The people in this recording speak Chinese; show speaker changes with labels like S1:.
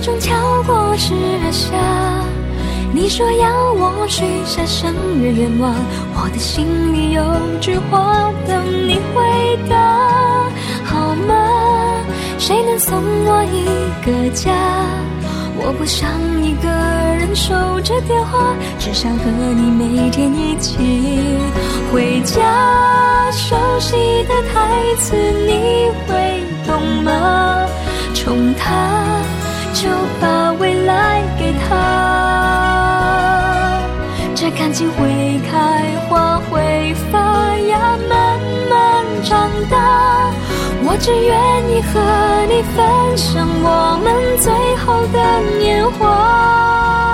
S1: 中跳过时而下，你说要我许下生日愿望，我的心里有句话等你回答，好吗？谁能送我一个家？我不想一个人守着电话，只想和你每天一起回家。熟悉的台词你会懂吗？宠他就把未来给他，这感情会开花会发芽，慢慢长大。我只愿意和你分享我们最后的年华。